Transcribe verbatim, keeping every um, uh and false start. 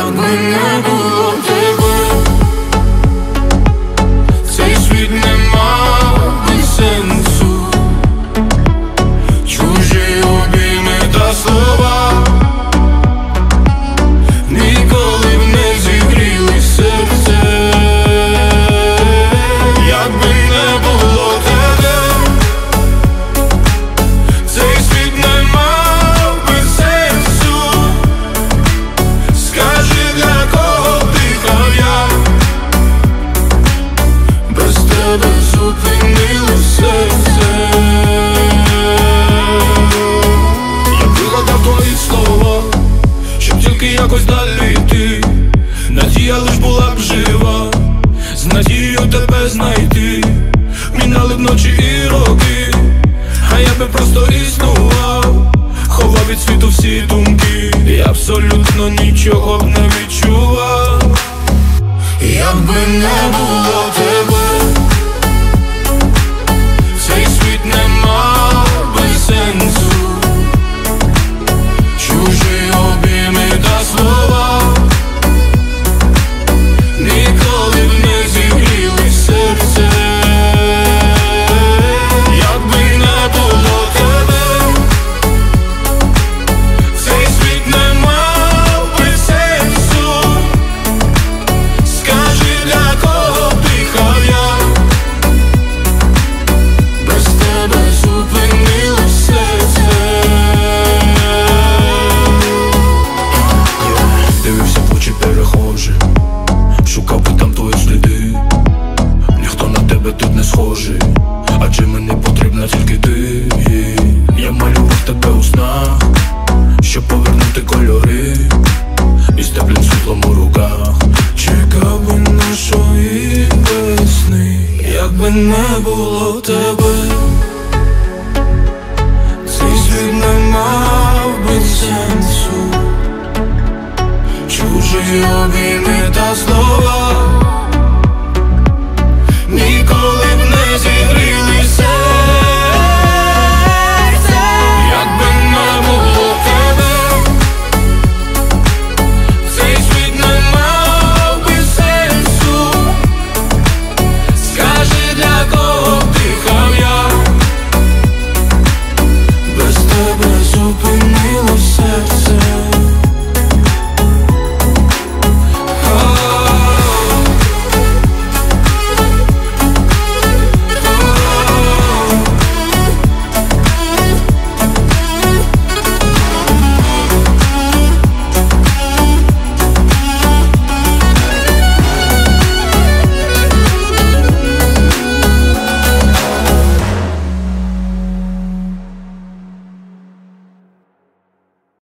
якби не було тебе, цей світ не мав би сенсу. Чужі обійми та слова ніколи б не зігріли серце. Якби не було тебе, цей світ не мав би сенсу. Скажи, для кого дихав я, без тебе зупинило серце. Я вигадав твої слова, щоб тільки якось далі йти. Надія лиш була б жива, з надією тебе знайти. Мінали б ночі і роки, а я би просто існував, ховав від світу всі думки. І абсолютно нічого б не відчував, якби не було тебе, цей світ не мав би сенсу. Чужі обійми та слова ніколи б не зігріли серце. Якби не було тебе, цей світ не мав би сенсу. Скажи, для кого дихав я, без тебе зупинило серце. Дивився в очі перехожим, шукав би там твої сліди. Ніхто на тебе тут не схожий, адже мені потрібна тільки ти. Я малював тебе у снах, щоб повернути кольори, і з теплим світлом у руках чекав би нашої весни. Якби не було тебе,